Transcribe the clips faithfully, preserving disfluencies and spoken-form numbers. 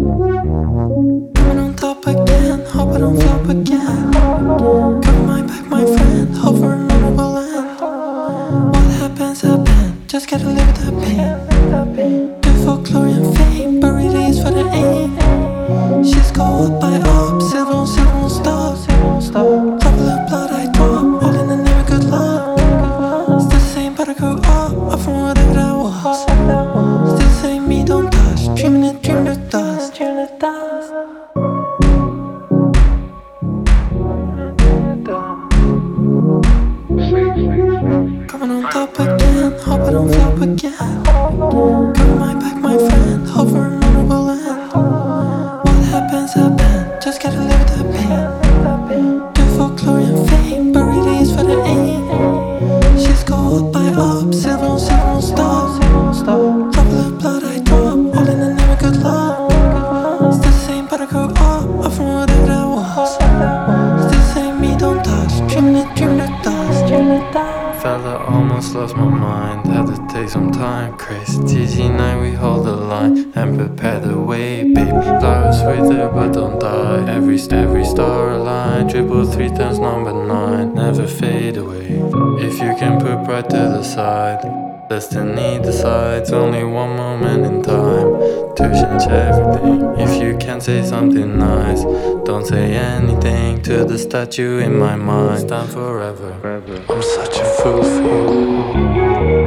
Coming on top again, hope I don't flop again. Cover my back, my friend, hope for a memorable end. What happens, happens, just gotta live with that pain. Do folklore and fame, buried is for the aim. She's go up by up, silver on silver on stars. Trouble of blood I drop, all in the name of good luck. Still the same, but I grew up, up from whatever that was. Still the same, me don't touch, dreaming it, dreaming it dust. Coming on top again, hope I don't flop again. Cover my back, my friend, hope for a memorable end. What happens, happens, just gotta live with that pain. Do folklore and fame, buried is for the aim. She's go up by up, silver on silver on stars. Trouble of blood I drop, all in the name of good luck. Still the same, but I grew up, up from whatever that was. Still the same, me don't touch, dreaming it, dreaming it dust. Fella, almost lost my mind, had to take some time. Crazy T G night, we hold the line and prepare the way, baby. Flowers wait there but don't die. Every every star align, triple three times number nine, never fade away. If you can put pride to the side, destiny decides only one moment in time to change everything. If you can't say something nice, don't say anything to the statue in my mind. Stand forever. I'm such a fool for you.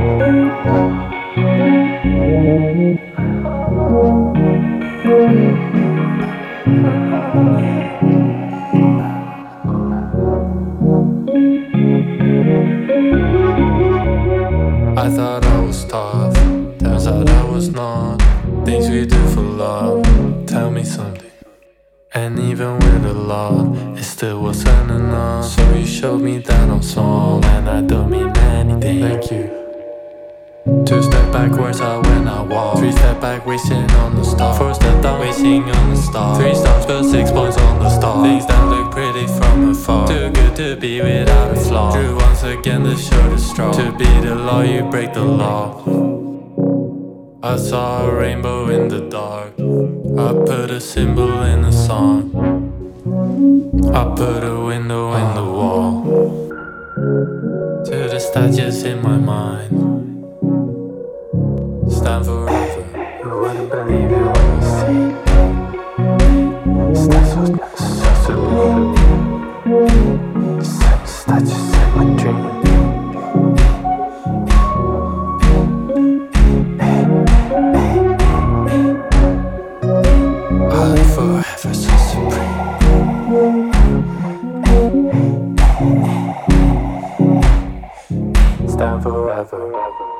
I thought I was tough, turns out I was not. Things we do for love, tell me something. And even with a lot, it still wasn't enough. So you showed me that I'm small and I don't mean anything. Thank you. Two step backwards out when I walk. Three step back, wasting on the star. Four step down, wasting on the star. Three stars, but six points on the star. Things that look pretty from afar. Too good to be without a flaw. Drew once again to show the straw. To be the law, you break the law. I saw a rainbow in the dark. I put a symbol in a song. I put a window in the wall. To the statues in my mind. Stand forever. You wouldn't believe it when you see me. Statues such a leap. Statues in my dream. Forever so supreme. Stand forever.